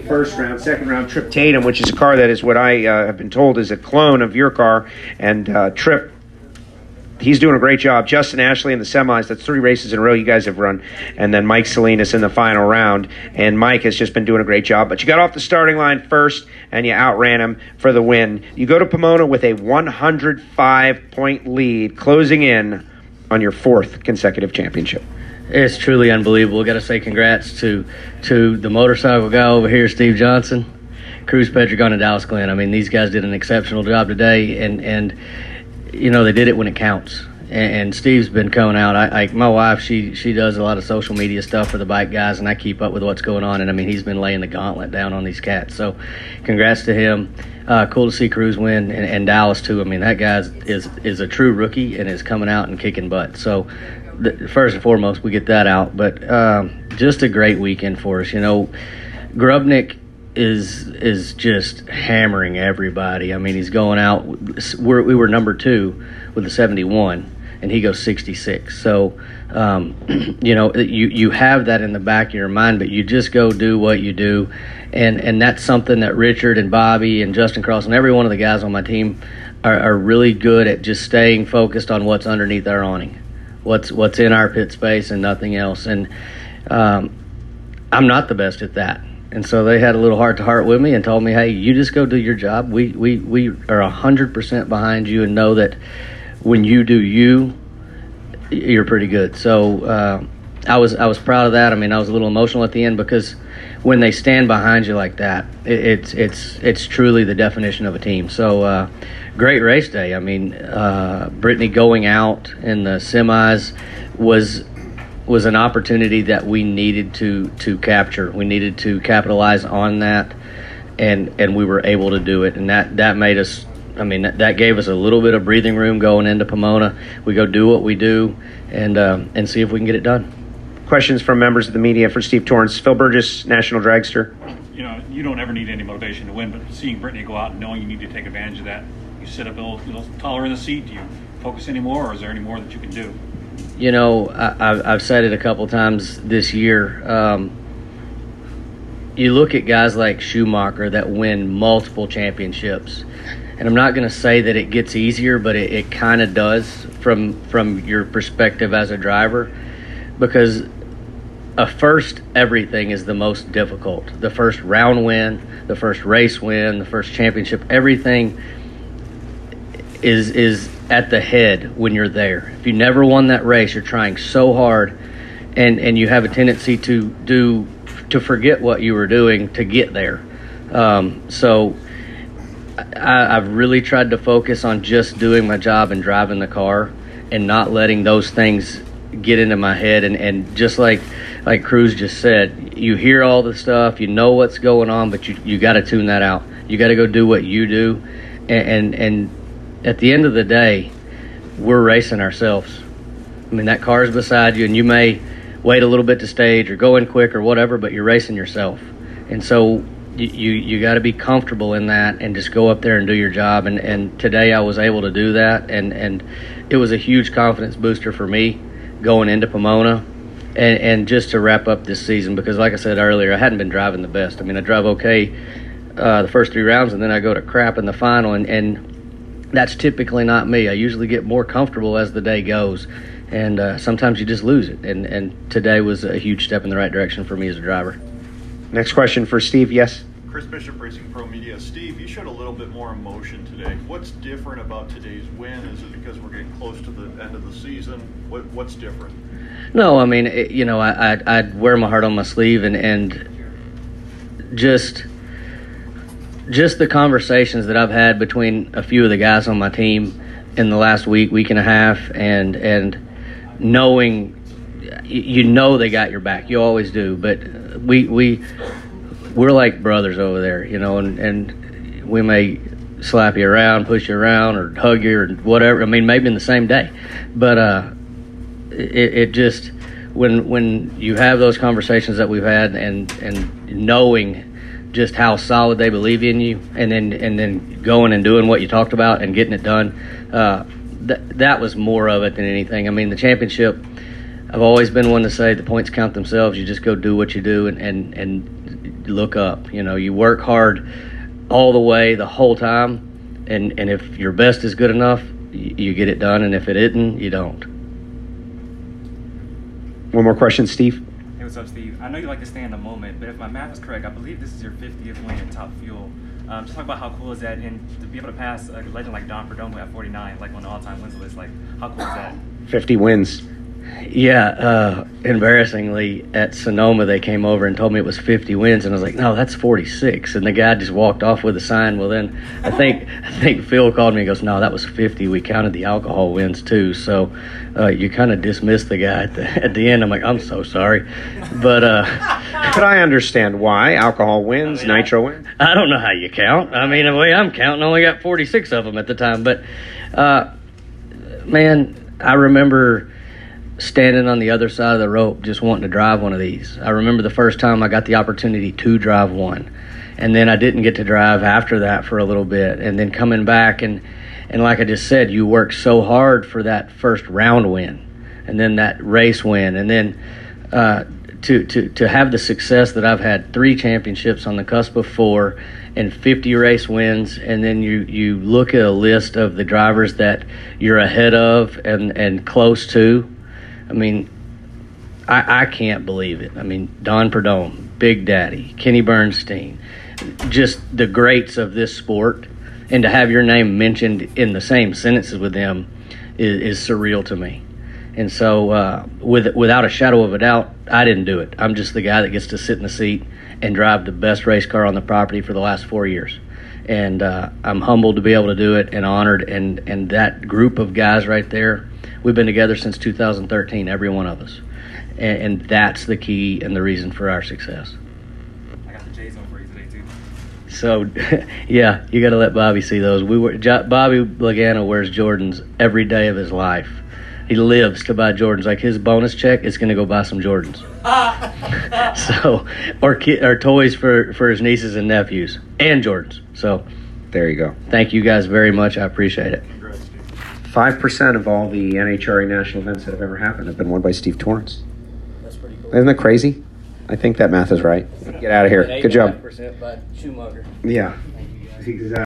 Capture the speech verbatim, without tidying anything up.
first round. Second round, Trip Tatum, which is a car that is what I uh, have been told is a clone of your car. And uh, Trip, he's doing a great job. Justin Ashley in the semis. That's three races in a row you guys have run. And then Mike Salinas in the final round. And Mike has just been doing a great job. But you got off the starting line first, and you outran him for the win. You go to Pomona with a one hundred five point lead, closing in on your fourth consecutive championship. It's truly unbelievable. Got to say congrats to to the motorcycle guy over here, Steve Johnson, Cruz Pedregon, and Dallas Glenn. I mean, these guys did an exceptional job today, and and you know they did it when it counts. And, and Steve's been coming out. I, I my wife, she she does a lot of social media stuff for the bike guys, and I keep up with what's going on. And I mean, he's been laying the gauntlet down on these cats. So, congrats to him. Uh, cool to see Cruz win, and, and Dallas too. I mean, that guy is is a true rookie and is coming out and kicking butt. So. The, first and foremost, we get that out, but um, just a great weekend for us. You know, Grubnick is is just hammering everybody. I mean, he's going out. We're, we were number two with the seventy-one, and he goes sixty-six. So, um, you know, you you have that in the back of your mind, but you just go do what you do, and and that's something that Richard and Bobby and Justin Cross and every one of the guys on my team are, are really good at, just staying focused on what's underneath our awning. What's what's in our pit space and nothing else. And um, I'm not the best at that. And so they had a little heart-to-heart with me and told me, hey, you just go do your job. We we, we are one hundred percent behind you and know that when you do you, you're pretty good. So uh, I was I was proud of that. I mean, I was a little emotional at the end because when they stand behind you like that, it, it's it's it's truly the definition of a team. So uh, great race day. I mean, uh, Brittany going out in the semis was was an opportunity that we needed to to capture. We needed to capitalize on that, and and we were able to do it. And that that made us. I mean, that, that gave us a little bit of breathing room going into Pomona. We go do what we do, and uh, and see if we can get it done. Questions from members of the media for Steve Torrence. Phil Burgess, National Dragster. You know, you don't ever need any motivation to win, but seeing Brittany go out and knowing you need to take advantage of that, you sit up a little, little taller in the seat. Do you focus anymore, or is there any more that you can do? You know, I, I've, I've said it a couple times this year. Um, you look at guys like Schumacher that win multiple championships, and I'm not going to say that it gets easier, but it, it kind of does from from your perspective as a driver, because a first everything is the most difficult. The first round win, the first race win, the first championship, everything is is at the head when you're there. If you never won that race, you're trying so hard, and, and you have a tendency to do to forget what you were doing to get there. Um, so I, I've really tried to focus on just doing my job and driving the car and not letting those things get into my head. And, and just like like Cruz just said, you hear all the stuff, you know what's going on, but you you got to tune that out. You got to go do what you do, and, and and at the end of the day, we're racing ourselves. I mean, that car is beside you, and you may wait a little bit to stage or go in quick or whatever, but you're racing yourself. And so you you, you got to be comfortable in that and just go up there and do your job. And, and today I was able to do that, and, and it was a huge confidence booster for me going into Pomona. And, and just to wrap up this season, because like I said earlier, I hadn't been driving the best. I mean, I drove okay uh, the first three rounds, and then I go to crap in the final, and, and that's typically not me. I usually get more comfortable as the day goes, and uh, sometimes you just lose it. And, and today was a huge step in the right direction for me as a driver. Next question for Steve. Yes. Chris Bishop, Racing Pro Media. Steve, you showed a little bit more emotion today. What's different about today's win? Is it because we're getting close to the end of the season? What, what's different? No, I mean, it, you know, I, I'd, I'd wear my heart on my sleeve, and, and just just the conversations that I've had between a few of the guys on my team in the last week, week and a half, and and knowing, you know, they got your back. You always do, but we we we're like brothers over there, you know, and and we may slap you around, push you around, or hug you, or whatever. I mean, maybe in the same day, but uh, it, it just when when you have those conversations that we've had, and and knowing just how solid they believe in you, and then and then going and doing what you talked about and getting it done, uh, th- that was more of it than anything. I mean, the championship, I've always been one to say the points count themselves. You just go do what you do, and, and, and look up. You know, you work hard all the way, the whole time, and, and if your best is good enough, you, you get it done, and if it isn't, you don't. One more question, Steve. Hey, what's up, Steve? I know you like to stay in the moment, but if my math is correct, I believe this is your fiftieth win in Top Fuel. Um, just talk about how cool is that, and to be able to pass a legend like Don Perdomo at forty-nine, like on the all-time wins list, like how cool is that? fifty wins. Yeah, uh, embarrassingly, at Sonoma, they came over and told me it was fifty wins, and I was like, no, that's forty-six. And the guy just walked off with a sign. Well, then I think I think Phil called me and goes, no, that was fifty. We counted the alcohol wins, too. So uh, you kind of dismissed the guy at the, at the end. I'm like, I'm so sorry. But uh, But I understand why. Alcohol wins, I mean, nitro wins. I don't know how you count. I mean, the way I'm counting, I only got forty-six of them at the time. But, uh, man, I remember standing on the other side of the rope just wanting to drive one of these. I remember the first time I got the opportunity to drive one, and then I didn't get to drive after that for a little bit, and then coming back and and like I just said, you work so hard for that first round win and then that race win, and then uh, to, to, to have the success that I've had, three championships on the cusp of four and fifty race wins, and then you, you look at a list of the drivers that you're ahead of and, and close to. I mean, I, I can't believe it. I mean, Don Perdomo, Big Daddy, Kenny Bernstein, just the greats of this sport, and to have your name mentioned in the same sentences with them is, is surreal to me. And so, uh, with, without a shadow of a doubt, I didn't do it. I'm just the guy that gets to sit in the seat and drive the best race car on the property for the last four years. And uh, I'm humbled to be able to do it and honored. And, and that group of guys right there, we've been together since two thousand thirteen, every one of us. And, and that's the key and the reason for our success. I got the J's on for you today, too. So, yeah, you got to let Bobby see those. We were, Bobby Lagana wears Jordans every day of his life. He lives to buy Jordans. Like his bonus check is going to go buy some Jordans. so, or ki- or toys for, for his nieces and nephews and Jordans. So, there you go. Thank you guys very much. I appreciate it. Congrats, Steve. Five percent of all the N H R A national events that have ever happened have been won by Steve Torrance. That's pretty cool. Isn't that crazy? I think that math is right. Get out of here. Good job. By Schumacher. Yeah. Exactly.